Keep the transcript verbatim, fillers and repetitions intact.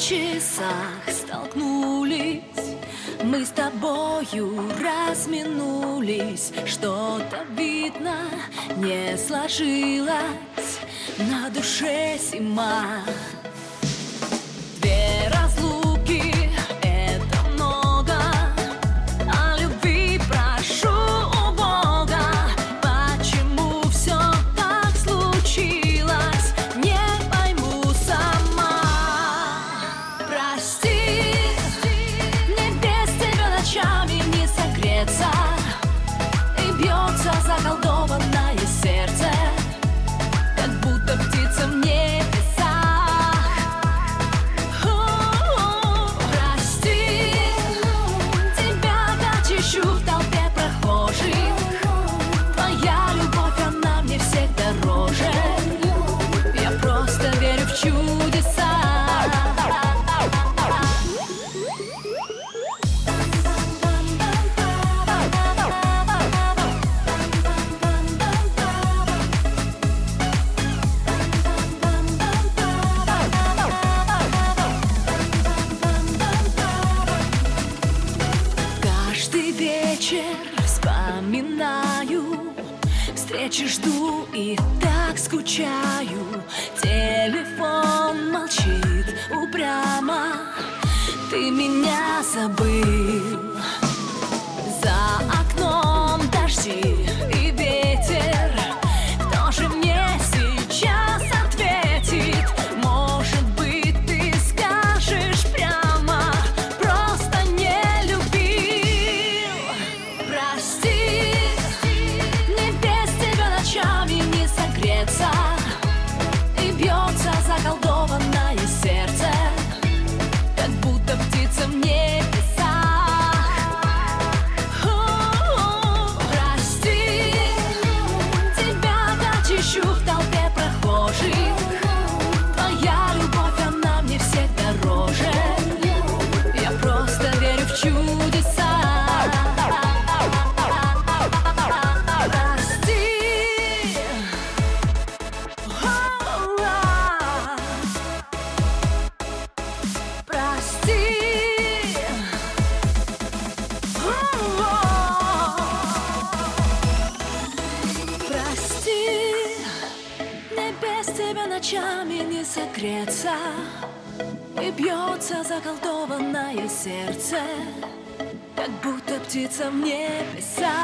часах столкнулись, мы с тобою разминулись. Что-то, видно, не сложилось, на душе зима. Две разлуки — это много, о любви прошу у Бога. Почему все так случилось, не пойму сама. Прости, мне без тебя ночами не согреться, и бьется заколдованное сердце, как будто птица в небесах. Прости, тебя как ищу в толпе прохожих. Твоя любовь, она мне всех дороже. Я просто верю в чудеса. Каждый вечер вспоминаю, встречи жду и так скучаю. Телефон молчит упрямо, ты меня забыл. За окном дожди и ветер, кто же мне сейчас ответит? Может быть, ты скажешь прямо: просто не любил. Прости, мне без тебя ночами не согреться, и бьется заколдованное сердце, как будто птица в небесах. Прости, тебя как ищу в толпе прохожих. Твоя любовь, она мне всех дороже. Я просто верю в чудеса. Прости. Прости. Прости, мне без тебя ночами не согреться, и бьется заколдованное сердце, как будто птица в небесах.